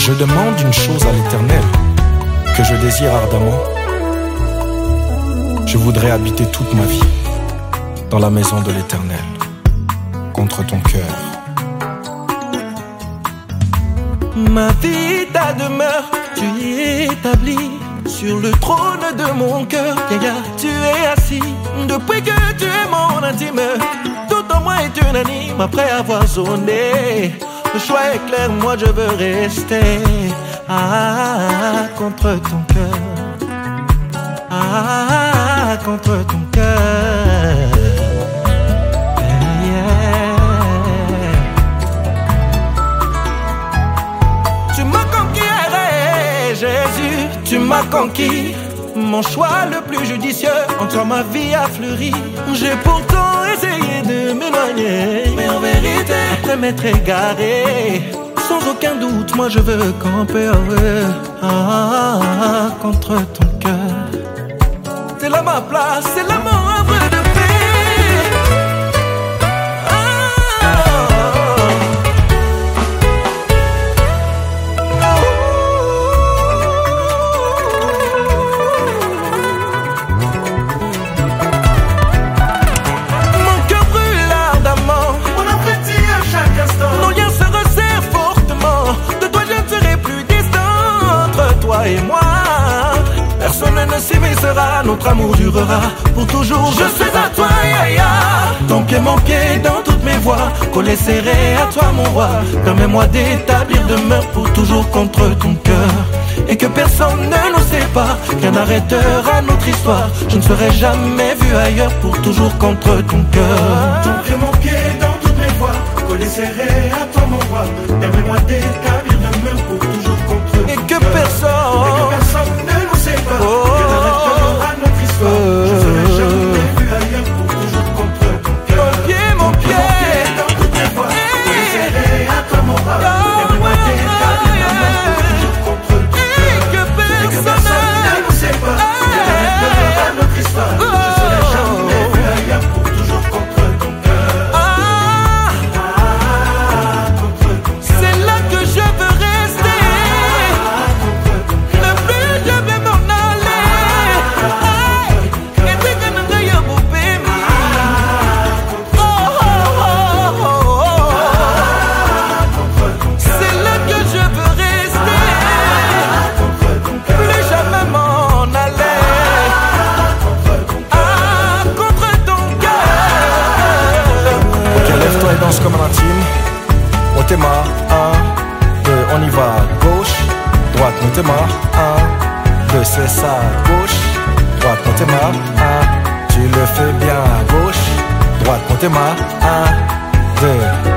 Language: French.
Je demande une chose à l'Éternel, que je désire ardemment. Je voudrais habiter toute ma vie dans la maison de l'Éternel, contre ton cœur. Ma vie, ta demeure, tu y établis sur le trône de mon cœur. Tu es assis depuis que tu es mon intime. Tout en moi est unanime après avoir zoné. Le choix est clair, moi je veux rester contre ton cœur. Contre ton cœur. Tu m'as conquis, Jésus, tu m'as conquis. Mon choix le plus judicieux, en toi ma vie a fleuri. J'ai pourtant essayé de m'éloigner, mais en vérité, après m'être égaré, sans aucun doute, moi je veux camper contre ton cœur. C'est là ma place, c'est là mon havre de et moi, personne ne s'immiscera, notre amour durera pour toujours. Je suis à toi, ton pied, mon pied dans toutes mes voies, collé serré à toi, mon roi. Permets-moi d'établir demeure pour toujours contre ton cœur, et que personne ne nous sépare, qu'un arrêtera notre histoire. Je ne serai jamais vu ailleurs pour toujours contre ton cœur. Ton pied, mon pied dans toutes mes voies, collé serré à toi, mon roi. Permets-moi d'établir demeure pour toujours contre ton cœur, et que personne ne nous sépare, qu'un arrêtera notre histoire. Je ne serai jamais vu ailleurs pour toujours contre ton cœur. Mon pied dans toutes mes voies, collé serré à toi, mon roi. Permets-moi d'établir demeure pour toujours contre ton cœur, et que personne ne nous sépare, qu'un arrêtera notre histoire. Je serai jamais vu ailleurs pour toujours contre ton cœur. C'est là que je veux rester. Ne plus jamais m'en aller. Et puis que nous n'ayons pas béni. C'est là que je veux rester. Plus jamais m'en aller. Contre ton cœur. Ok, lève-toi et danse comme un intime. Motema, 1, 2, on y va. Gauche, droite, Motema, 1, 2, c'est ça. Gauche, droite, Motema, 1, tu le fais bien. Gauche, droite, Motema, 1, 2.